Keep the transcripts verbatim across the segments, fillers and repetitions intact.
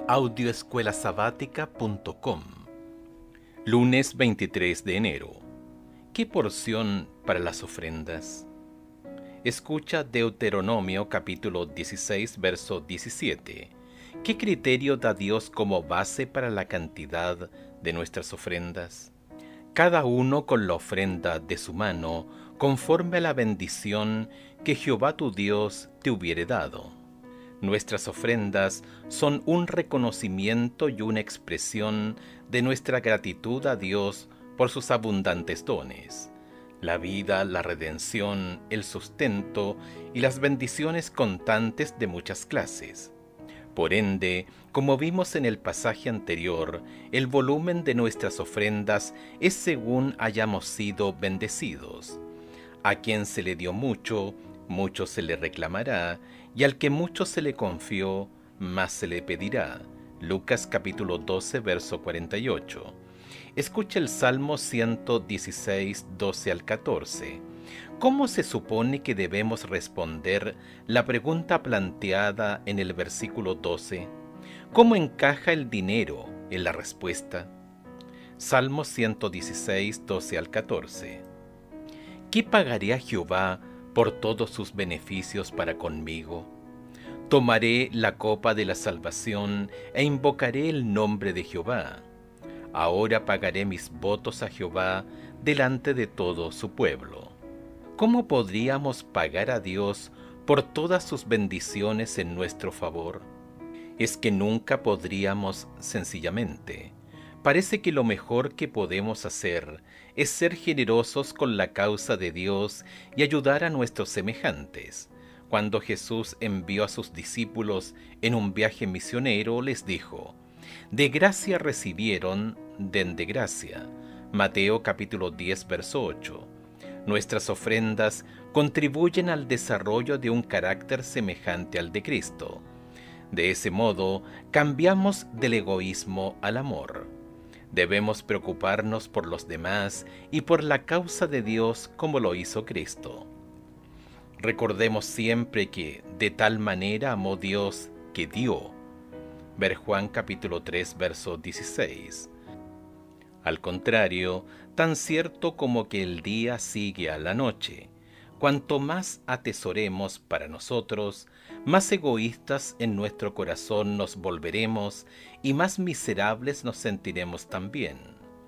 audio escuela sabática punto com. Lunes veintitrés de enero. ¿Qué porción para las ofrendas? Escucha Deuteronomio capítulo dieciséis, verso diecisiete. ¿Qué criterio da Dios como base para la cantidad de nuestras ofrendas? Cada uno con la ofrenda de su mano, conforme a la bendición que Jehová tu Dios te hubiere dado. Nuestras ofrendas son un reconocimiento y una expresión de nuestra gratitud a Dios por sus abundantes dones: la vida, la redención, el sustento y las bendiciones constantes de muchas clases. Por ende, como vimos en el pasaje anterior, el volumen de nuestras ofrendas es según hayamos sido bendecidos. A quien se le dio mucho, mucho se le reclamará, y al que mucho se le confió, más se le pedirá. Lucas capítulo doce, verso cuarenta y ocho. Escucha el Salmo ciento dieciséis, doce al catorce. ¿Cómo se supone que debemos responder la pregunta planteada en el versículo doce? ¿Cómo encaja el dinero en la respuesta? Salmo ciento dieciséis, doce al catorce. ¿Qué pagaré a Jehová por todos sus beneficios para conmigo? Tomaré la copa de la salvación e invocaré el nombre de Jehová. Ahora pagaré mis votos a Jehová delante de todo su pueblo. ¿Cómo podríamos pagar a Dios por todas sus bendiciones en nuestro favor? Es que nunca podríamos, sencillamente. Parece que lo mejor que podemos hacer es ser generosos con la causa de Dios y ayudar a nuestros semejantes. Cuando Jesús envió a sus discípulos en un viaje misionero, les dijo: de gracia recibieron, den de gracia. Mateo capítulo diez, verso ocho. Nuestras ofrendas contribuyen al desarrollo de un carácter semejante al de Cristo. De ese modo, cambiamos del egoísmo al amor. Debemos preocuparnos por los demás y por la causa de Dios como lo hizo Cristo. Recordemos siempre que de tal manera amó Dios que dio. Ver Juan capítulo tres, verso dieciséis. Al contrario, tan cierto como que el día sigue a la noche, cuanto más atesoremos para nosotros, más egoístas en nuestro corazón nos volveremos y más miserables nos sentiremos también.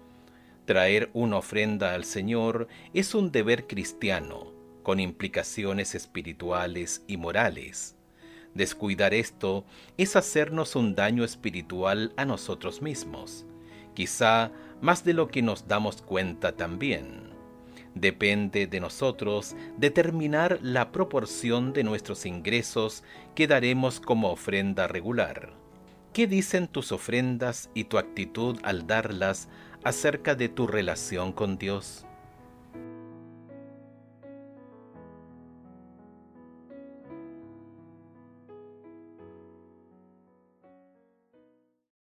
Traer una ofrenda al Señor es un deber cristiano, con implicaciones espirituales y morales. Descuidar esto es hacernos un daño espiritual a nosotros mismos, quizá más de lo que nos damos cuenta también. Depende de nosotros determinar la proporción de nuestros ingresos que daremos como ofrenda regular. ¿Qué dicen tus ofrendas y tu actitud al darlas acerca de tu relación con Dios?